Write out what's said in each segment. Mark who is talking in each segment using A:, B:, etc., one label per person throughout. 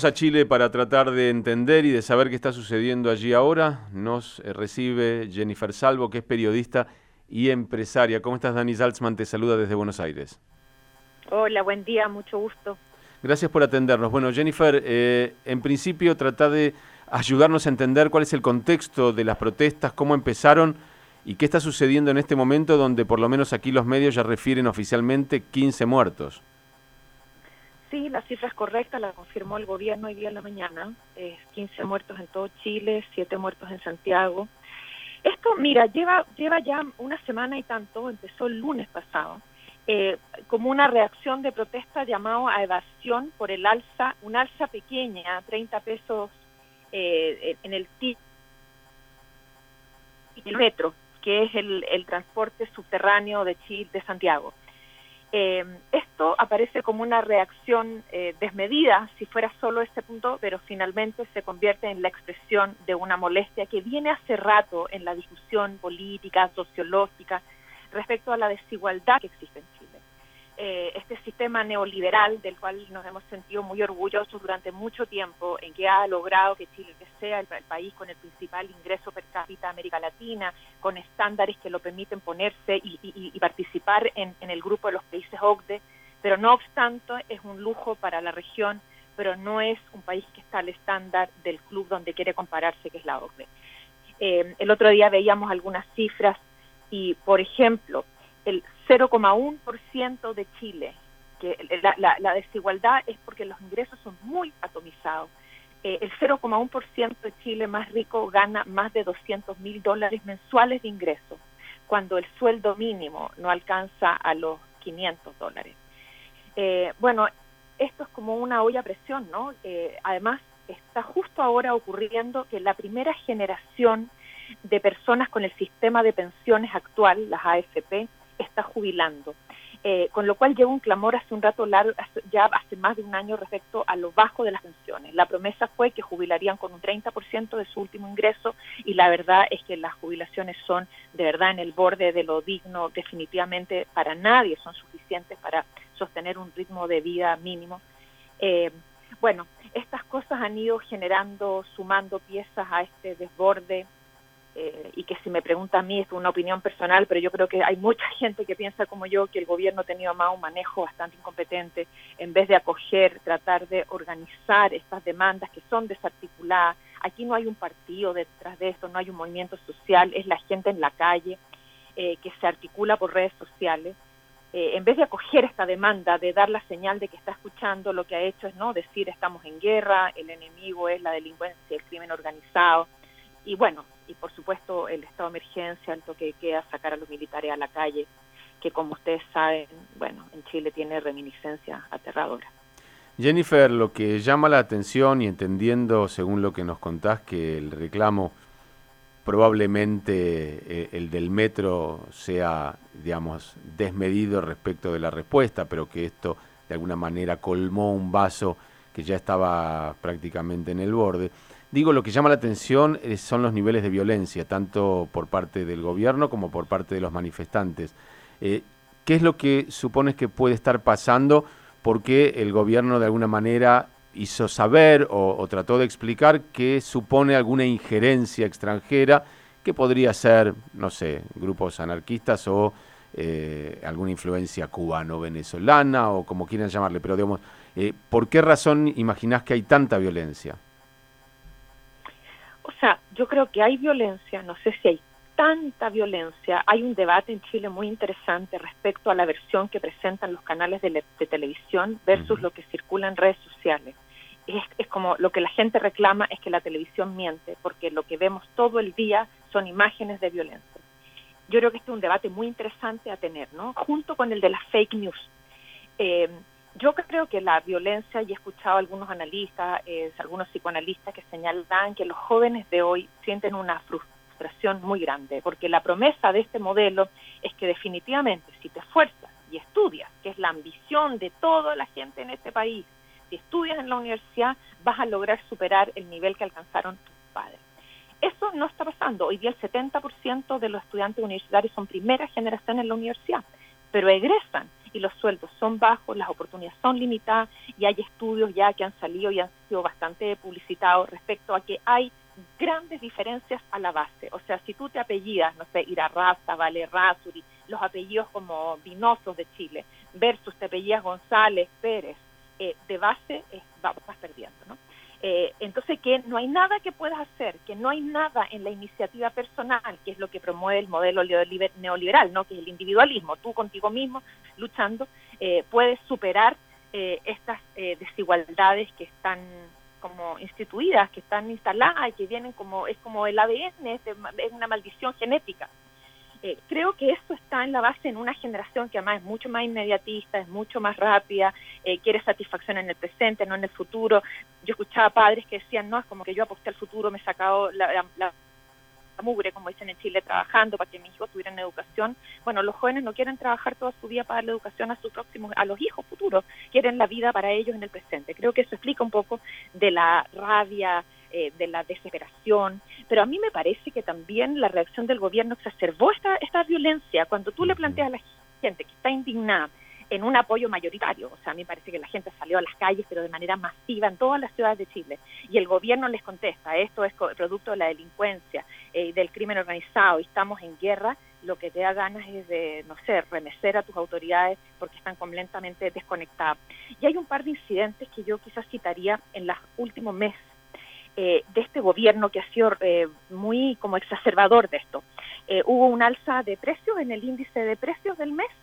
A: a Chile para tratar de entender y de saber qué está sucediendo allí ahora. Nos recibe Jennifer Salvo, que es periodista y empresaria. ¿Cómo estás, Dani Salzman? Te saluda desde Buenos Aires.
B: Hola, buen día, mucho gusto.
A: Gracias por atendernos. Bueno, Jennifer, en principio trata de ayudarnos a entender cuál es el contexto de las protestas, cómo empezaron y qué está sucediendo en este momento donde por lo menos aquí los medios ya refieren oficialmente 15 muertos.
B: Sí, la cifra es correcta, la confirmó el gobierno hoy día en la mañana. 15 muertos en todo Chile, 7 muertos en Santiago. Esto, mira, lleva ya una semana y tanto, empezó el lunes pasado, como una reacción de protesta llamado a evasión por el alza, un alza pequeña, 30 pesos en el metro, que es el transporte subterráneo de Chile, de Santiago. Esto aparece como una reacción desmedida, si fuera solo este punto, pero finalmente se convierte en la expresión de una molestia que viene hace rato en la discusión política, sociológica, respecto a la desigualdad que existe en Chile. Este sistema neoliberal del cual nos hemos sentido muy orgullosos durante mucho tiempo, en que ha logrado que Chile sea el país con el principal ingreso per cápita de América Latina, con estándares que lo permiten ponerse y participar en el grupo de los países OCDE, pero no obstante es un lujo para la región, pero no es un país que está al estándar del club donde quiere compararse, que es la OCDE. El otro día veíamos algunas cifras y, por ejemplo, el 0,1% de Chile, que la desigualdad es porque los ingresos son muy atomizados. El 0,1% de Chile más rico gana más de $200.000 mensuales de ingresos, cuando el sueldo mínimo no alcanza a los $500. Bueno, esto es como una olla a presión, ¿no? Además, está justo ahora ocurriendo que la primera generación de personas con el sistema de pensiones actual, las AFP, está jubilando, con lo cual lleva un clamor hace un rato largo, ya hace más de un año respecto a lo bajo de las pensiones. La promesa fue que jubilarían con un 30% de su último ingreso y la verdad es que las jubilaciones son de verdad en el borde de lo digno, definitivamente para nadie son suficientes para sostener un ritmo de vida mínimo. Bueno, estas cosas han ido generando, sumando piezas a este desborde. Y que si me pregunta a mí es una opinión personal, pero yo creo que hay mucha gente que piensa como yo que el gobierno ha tenido más un manejo bastante incompetente, en vez de acoger, tratar de organizar estas demandas que son desarticuladas. Aquí no hay un partido detrás de esto, no hay un movimiento social, es la gente en la calle que se articula por redes sociales. En vez de acoger esta demanda, de dar la señal de que está escuchando, lo que ha hecho es no decir estamos en guerra, el enemigo es la delincuencia, el crimen organizado. Y bueno, y por supuesto el estado de emergencia, el toque de queda, sacar a los militares a la calle, que como ustedes saben, bueno, en Chile tiene reminiscencias aterradoras.
A: Jennifer, lo que llama la atención y entendiendo, según lo que nos contás, que el reclamo probablemente el del metro sea, digamos, desmedido respecto de la respuesta, pero que esto de alguna manera colmó un vaso que ya estaba prácticamente en el borde. Digo, lo que llama la atención son los niveles de violencia, tanto por parte del gobierno como por parte de los manifestantes. ¿Qué es lo que supones que puede estar pasando? Porque el gobierno de alguna manera hizo saber o trató de explicar que supone alguna injerencia extranjera que podría ser, no sé, grupos anarquistas o alguna influencia cubano-venezolana o como quieran llamarle, pero digamos, ¿por qué razón imaginás que hay tanta violencia?
B: O sea, yo creo que hay violencia, no sé si hay tanta violencia. Hay un debate en Chile muy interesante respecto a la versión que presentan los canales de televisión versus lo que circula en redes sociales. Es como lo que la gente reclama es que la televisión miente, porque lo que vemos todo el día son imágenes de violencia. Yo creo que este es un debate muy interesante a tener, ¿no? Junto con el de las fake news. Yo creo que la violencia, y he escuchado a algunos analistas, algunos psicoanalistas que señalan que los jóvenes de hoy sienten una frustración muy grande, porque la promesa de este modelo es que definitivamente si te esfuerzas y estudias, que es la ambición de toda la gente en este país, si estudias en la universidad vas a lograr superar el nivel que alcanzaron tus padres. Eso no está pasando. Hoy día el 70% de los estudiantes universitarios son primera generación en la universidad, pero egresan y los sueldos son bajos, las oportunidades son limitadas y hay estudios ya que han salido y han sido bastante publicitados respecto a que hay grandes diferencias a la base. O sea, si tú te apellidas, no sé, Irarrázaval, Valerrázuri, los apellidos como vinosos de Chile, versus te apellidas González, Pérez, de base vas perdiendo, ¿no? Entonces, que no hay nada que puedas hacer, que no hay nada en la iniciativa personal, que es lo que promueve el modelo neoliberal, ¿no? Que es el individualismo, tú contigo mismo luchando, puedes superar estas desigualdades que están como instituidas, que están instaladas y que vienen es como el ADN, es una maldición genética. Creo que eso está en la base en una generación que además es mucho más inmediatista, es mucho más rápida, quiere satisfacción en el presente, no en el futuro. Yo escuchaba padres que decían, no, es como que yo aposté al futuro, me he sacado la mugre, como dicen en Chile, trabajando para que mis hijos tuvieran educación. Bueno, los jóvenes no quieren trabajar toda su vida para dar la educación a los hijos futuros, quieren la vida para ellos en el presente. Creo que eso explica un poco de la rabia, de la desesperación, pero a mí me parece que también la reacción del gobierno exacerbó esta violencia. Cuando tú le planteas a la gente que está indignada en un apoyo mayoritario, o sea, a mí me parece que la gente salió a las calles, pero de manera masiva en todas las ciudades de Chile, y el gobierno les contesta, esto es producto de la delincuencia, del crimen organizado, y estamos en guerra, lo que te da ganas es de, no sé, remecer a tus autoridades porque están completamente desconectadas. Y hay un par de incidentes que yo quizás citaría en los últimos meses, de este gobierno que ha sido muy como exacerbador de esto. Hubo un alza de precios en el índice de precios del mes,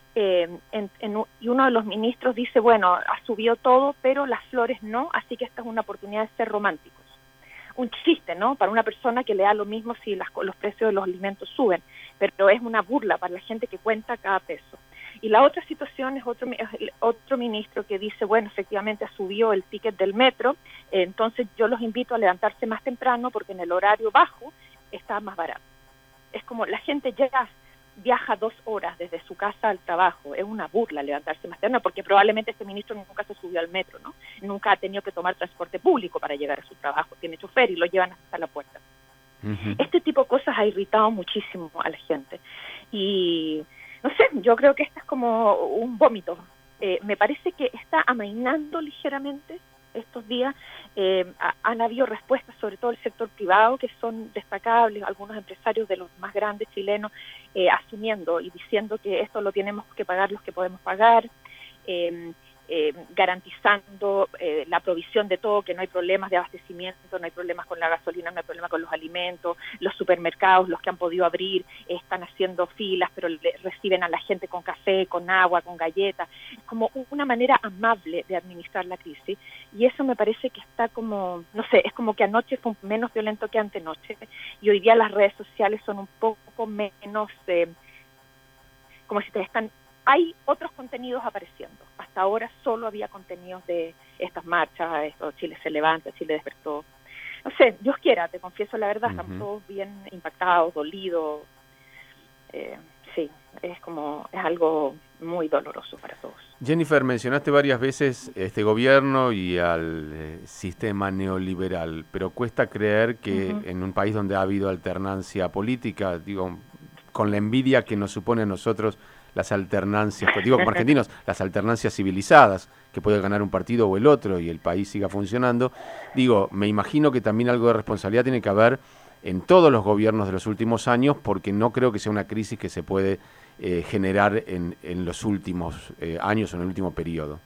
B: y uno de los ministros dice, bueno, ha subido todo, pero las flores no, así que esta es una oportunidad de ser románticos. Un chiste, ¿no? Para una persona que le da lo mismo si los precios de los alimentos suben, pero es una burla para la gente que cuenta cada peso. Y la otra situación es otro ministro que dice, bueno, efectivamente ha subido el ticket del metro, entonces yo los invito a levantarse más temprano porque en el horario bajo está más barato. Es como la gente viaja 2 horas desde su casa al trabajo, es una burla levantarse más temprano porque probablemente este ministro nunca se subió al metro, ¿no? Nunca ha tenido que tomar transporte público para llegar a su trabajo, tiene chofer y lo llevan hasta la puerta. Uh-huh. Este tipo de cosas ha irritado muchísimo a la gente y no sé, yo creo que esto es como un vómito. Me parece que está amainando ligeramente estos días. Han habido respuestas, sobre todo el sector privado, que son destacables, algunos empresarios de los más grandes chilenos asumiendo y diciendo que esto lo tenemos que pagar los que podemos pagar, garantizando la provisión de todo, que no hay problemas de abastecimiento, no hay problemas con la gasolina, no hay problemas con los alimentos, los supermercados, los que han podido abrir, están haciendo filas, pero reciben a la gente con café, con agua, con galletas, como una manera amable de administrar la crisis, y eso me parece que está como, no sé, es como que anoche fue menos violento que antenoche, y hoy día las redes sociales son un poco menos, como si te están... Hay otros contenidos apareciendo. Hasta ahora solo había contenidos de estas marchas, esto, Chile se levanta, Chile despertó. No sé, Dios quiera, te confieso la verdad, estamos todos bien impactados, dolidos. Sí, es algo muy doloroso para todos.
A: Jennifer, mencionaste varias veces este gobierno y al sistema neoliberal, pero cuesta creer que en un país donde ha habido alternancia política, digo, con la envidia que nos supone a nosotros las alternancias, digo como argentinos, las alternancias civilizadas, que puede ganar un partido o el otro y el país siga funcionando. Digo, me imagino que también algo de responsabilidad tiene que haber en todos los gobiernos de los últimos años, porque no creo que sea una crisis que se puede generar en los últimos años o en el último periodo.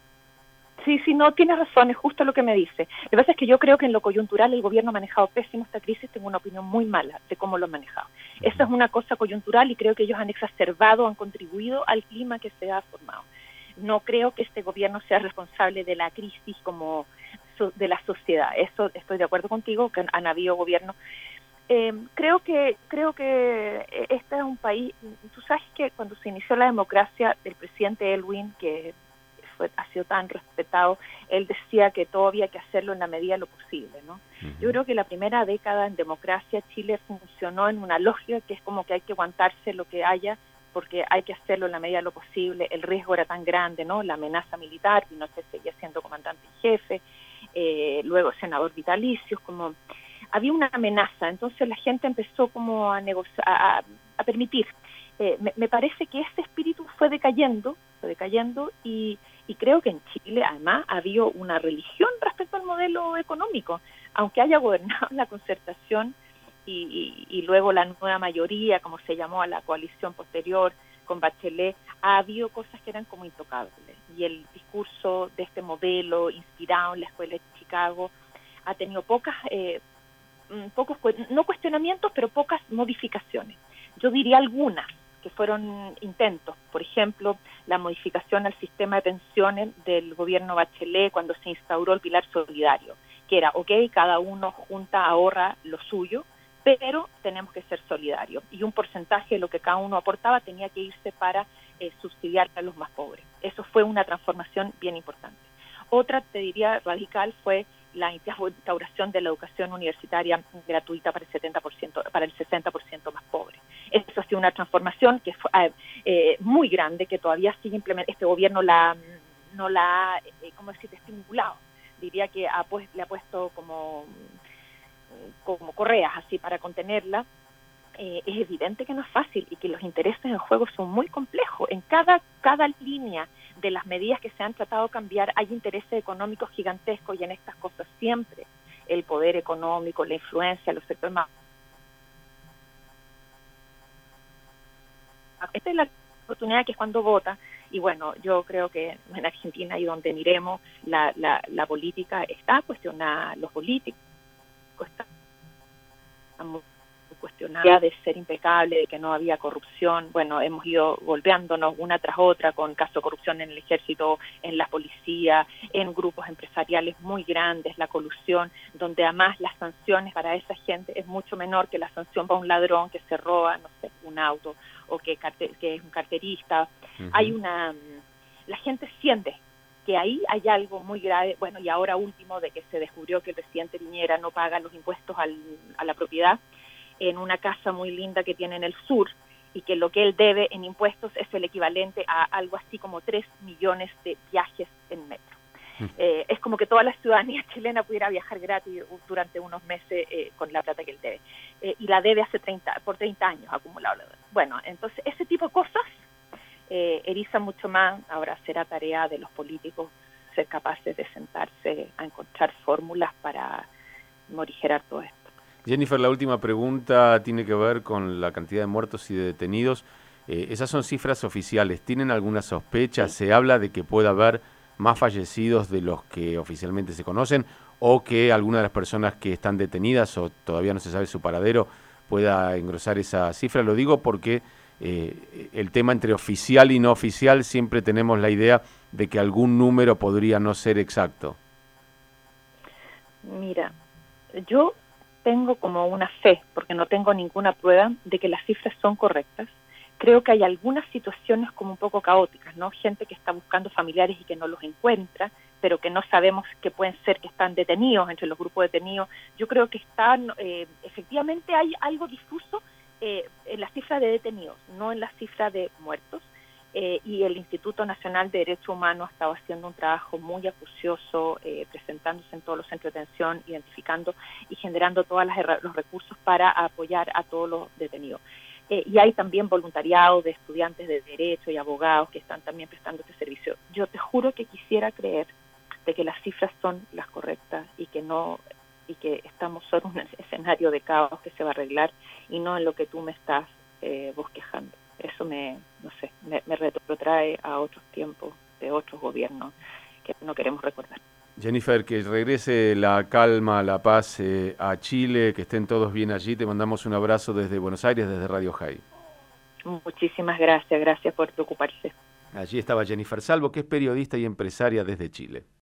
B: Sí, no, tienes razón, es justo lo que me dice. Lo que pasa es que yo creo que en lo coyuntural el gobierno ha manejado pésimo esta crisis, tengo una opinión muy mala de cómo lo han manejado. Esa es una cosa coyuntural y creo que ellos han exacerbado, han contribuido al clima que se ha formado. No creo que este gobierno sea responsable de la crisis como de la sociedad. Eso estoy de acuerdo contigo, que han habido gobiernos. Creo que este es un país, tú sabes que cuando se inició la democracia, el presidente Elwin, que ha sido tan respetado, él decía que todo había que hacerlo en la medida de lo posible, ¿no? Yo creo que la primera década en democracia Chile funcionó en una lógica que es como que hay que aguantarse lo que haya, porque hay que hacerlo en la medida de lo posible, el riesgo era tan grande, ¿no? La amenaza militar, Pinochet seguía siendo comandante en jefe, luego senador vitalicio, como había una amenaza, entonces la gente empezó como a negociar, a permitir. Me parece que ese espíritu fue decayendo decayendo y creo que en Chile además ha habido una religión respecto al modelo económico, aunque haya gobernado la concertación y luego la nueva mayoría, como se llamó a la coalición posterior con Bachelet, ha habido cosas que eran como intocables y el discurso de este modelo inspirado en la escuela de Chicago ha tenido pocos, no cuestionamientos, pero pocas modificaciones. Yo diría algunas que fueron intentos, por ejemplo, la modificación al sistema de pensiones del gobierno Bachelet cuando se instauró el pilar solidario, que era, cada uno junta, ahorra lo suyo, pero tenemos que ser solidarios y un porcentaje de lo que cada uno aportaba tenía que irse para subsidiar a los más pobres. Eso fue una transformación bien importante. Otra, te diría, radical fue la instauración de la educación universitaria gratuita para el 70%, para el 60% más pobre. Eso ha sido una transformación que fue muy grande, que todavía sigue implementando. Este gobierno no la ha, estimulado. Diría que le ha puesto como correas así para contenerla. Es evidente que no es fácil y que los intereses en juego son muy complejos. En cada línea de las medidas que se han tratado de cambiar hay intereses económicos gigantescos y en estas cosas siempre el poder económico, la influencia, los sectores más... Esta es la oportunidad que es cuando vota y bueno, yo creo que en Argentina y donde miremos la política está cuestionada, los políticos están muy cuestionada de ser impecable, de que no había corrupción. Bueno, hemos ido golpeándonos una tras otra con casos de corrupción en el ejército, en la policía, en grupos empresariales muy grandes, la colusión, donde además las sanciones para esa gente es mucho menor que la sanción para un ladrón que se roba, no sé, un auto o que es un carterista. Uh-huh. La gente siente que ahí hay algo muy grave. Bueno, y ahora último de que se descubrió que el presidente Piñera no paga los impuestos a la propiedad en una casa muy linda que tiene en el sur y que lo que él debe en impuestos es el equivalente a algo así como 3 millones de viajes en metro. Es como que toda la ciudadanía chilena pudiera viajar gratis durante unos meses con la plata que él debe. Y la debe por 30 años acumulado. Bueno, entonces ese tipo de cosas erizan mucho más. Ahora será tarea de los políticos ser capaces de sentarse a encontrar fórmulas para morigerar todo esto.
A: Jennifer, la última pregunta tiene que ver con la cantidad de muertos y de detenidos. Esas son cifras oficiales. ¿Tienen alguna sospecha? Sí. ¿Se habla de que pueda haber más fallecidos de los que oficialmente se conocen o que alguna de las personas que están detenidas o todavía no se sabe su paradero pueda engrosar esa cifra? Lo digo porque el tema entre oficial y no oficial siempre tenemos la idea de que algún número podría no ser exacto.
B: Mira, yo tengo como una fe, porque no tengo ninguna prueba de que las cifras son correctas. Creo que hay algunas situaciones como un poco caóticas, ¿no? Gente que está buscando familiares y que no los encuentra, pero que no sabemos que pueden ser que están detenidos, entre los grupos detenidos. Yo creo que efectivamente hay algo difuso en la cifra de detenidos, no en la cifra de muertos. Y el Instituto Nacional de Derechos Humanos ha estado haciendo un trabajo muy acucioso, presentándose en todos los centros de detención, identificando y generando todos los recursos para apoyar a todos los detenidos. Y hay también voluntariado de estudiantes de Derecho y abogados que están también prestando este servicio. Yo te juro que quisiera creer de que las cifras son las correctas y que estamos solo en un escenario de caos que se va a arreglar y no en lo que tú me estás bosquejando. Eso me retrotrae a otros tiempos de otros gobiernos que no queremos recordar.
A: Jennifer, que regrese la calma, la paz a Chile, que estén todos bien allí. Te mandamos un abrazo desde Buenos Aires, desde Radio High.
B: Muchísimas gracias por preocuparse.
A: Allí estaba Jennifer Salvo, que es periodista y empresaria desde Chile.